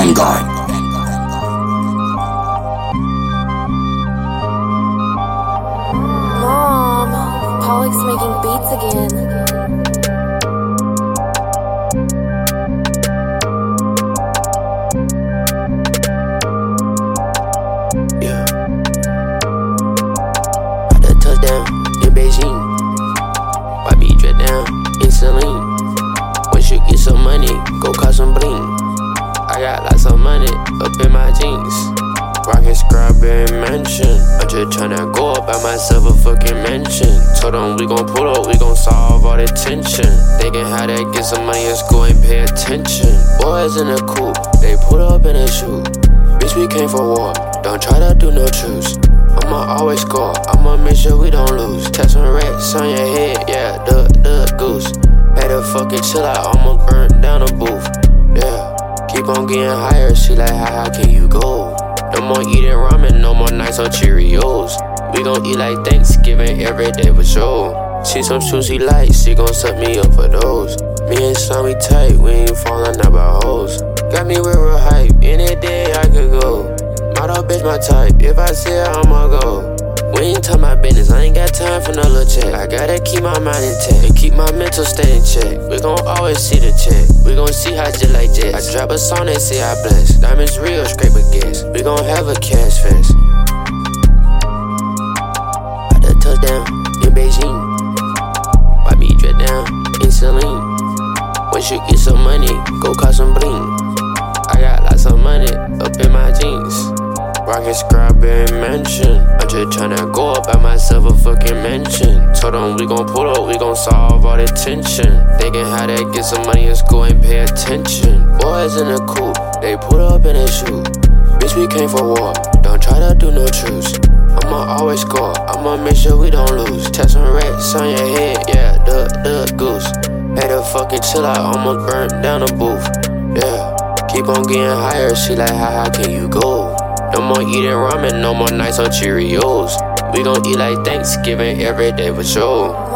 Vanguard. Mom, Pollock's making beats again. Yeah. About to touchdown in Beijing. Why be drip down in Celine? Once you get some money, go cop some bling. I got lots of money up in my jeans. Rockin' Strawberry Mansion. I'm just tryna go up by myself a fucking mansion. Told them we gon' pull up, we gon' solve all the tension. Thinking how to get some money in school and pay attention. Boys in a coupe, they put up in a shoe. Bitch, we came for war, don't try to do no truce. I'ma always score, I'ma make sure we don't lose. Tap some rats on your head, yeah, the goose. Had to fucking chill out, almost burnt down the booth. Yeah, keep on getting higher, she like, how high can you go? No more eating ramen, no more nights on Cheerios. We gon' eat like Thanksgiving every day for sure. See some sushi lights, she gon' suck me up for those. Me and Sean, we tight, we ain't falling out by hoes. Got me with real hype, any day I could go. Model bitch my type, if I see her, I'ma go. We ain't talk my business, I ain't got time for no little check. I gotta keep my mind intact and keep my mental state in check. We gon' always see the check, we gon' see how just like jets. I drop a song, they say I bless. Diamonds real, scrape a gas. We gon' have a cash fest. About to touchdown in Beijing. Why be drip down in Celine? Once you get some money, go cop some bling. I got lots of money up in my jeans. Rockin' Strawberry Mansion. I'm just tryna go up by myself a fucking mansion. Told them we gon' pull up, we gon' solve all the tension. Thinking how to get some money in school and pay attention. Boys in a coupe, they put up in a shoe. Bitch, we came for war, don't try to do no truce. I'ma always score, I'ma make sure we don't lose. Tap some rats on your head, yeah, the goose. Had to fucking chill out, almost burnt down the booth. Yeah, keep on getting higher, she like, how high can you go? No more eating ramen, no more nights on Cheerios. We gon' eat like Thanksgiving every day for sure.